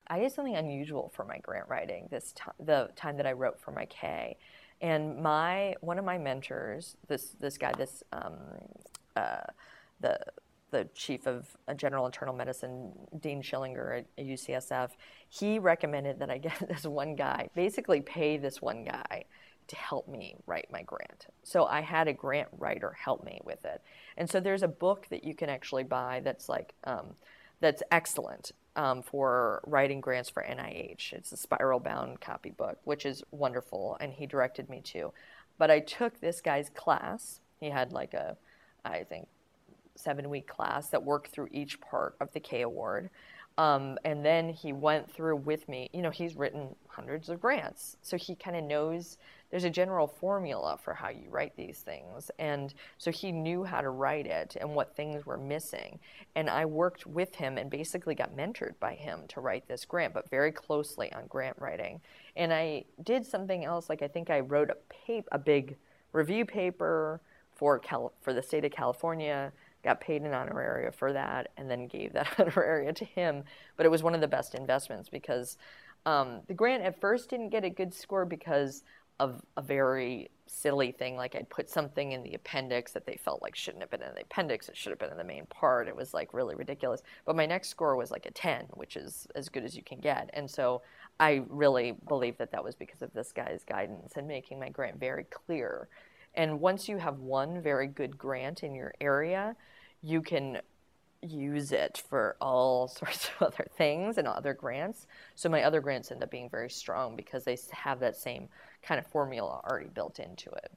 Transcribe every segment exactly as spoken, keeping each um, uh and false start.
I did something unusual for my grant writing this time, the time that I wrote for my K. And my one of my mentors, this this guy, this um, uh, the the chief of uh, general internal medicine, Dean Schillinger at U C S F, he recommended that I get this one guy, basically pay this one guy to help me write my grant. So I had a grant writer help me with it. And so there's a book that you can actually buy that's like um, that's excellent um, for writing grants for N I H. It's a spiral bound copybook, which is wonderful, and he directed me to. But I took this guy's class. He had like a, I think, seven week class that worked through each part of the K Award. Um, and then he went through with me, you know, he's written hundreds of grants. So he kind of knows there's a general formula for how you write these things. And so he knew how to write it and what things were missing. And I worked with him and basically got mentored by him to write this grant, but very closely on grant writing. And I did something else, like I think I wrote a, paper, a big review paper for Cal- for the state of California, got paid an honoraria for that, and then gave that honoraria to him. But it was one of the best investments because um, the grant at first didn't get a good score because of a very silly thing. Like I'd put something in the appendix that they felt like shouldn't have been in the appendix. It should have been in the main part. It was like really ridiculous. But my next score was like a ten, which is as good as you can get. And so I really believe that that was because of this guy's guidance and making my grant very clear. And once you have one very good grant in your area, you can use it for all sorts of other things and other grants. So my other grants end up being very strong because they have that same kind of formula already built into it.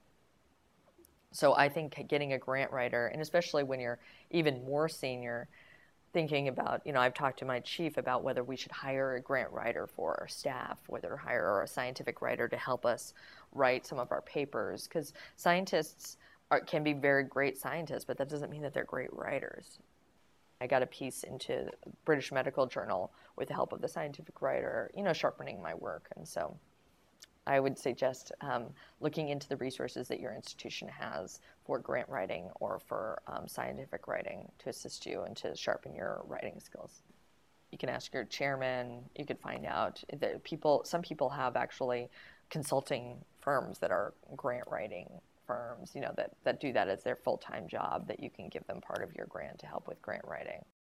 So I think getting a grant writer, and especially when you're even more senior, thinking about, you know, I've talked to my chief about whether we should hire a grant writer for our staff, whether hire a scientific writer to help us write some of our papers, because scientists are, can be very great scientists, but that doesn't mean that they're great writers. I got a piece into British Medical Journal with the help of the scientific writer, you know, sharpening my work. And so I would suggest um, looking into the resources that your institution has for grant writing or for um, scientific writing to assist you and to sharpen your writing skills. You can ask your chairman. You could find out that people, some people have actually consulting firms that are grant writing firms, you know, that, that do that as their full-time job, that you can give them part of your grant to help with grant writing.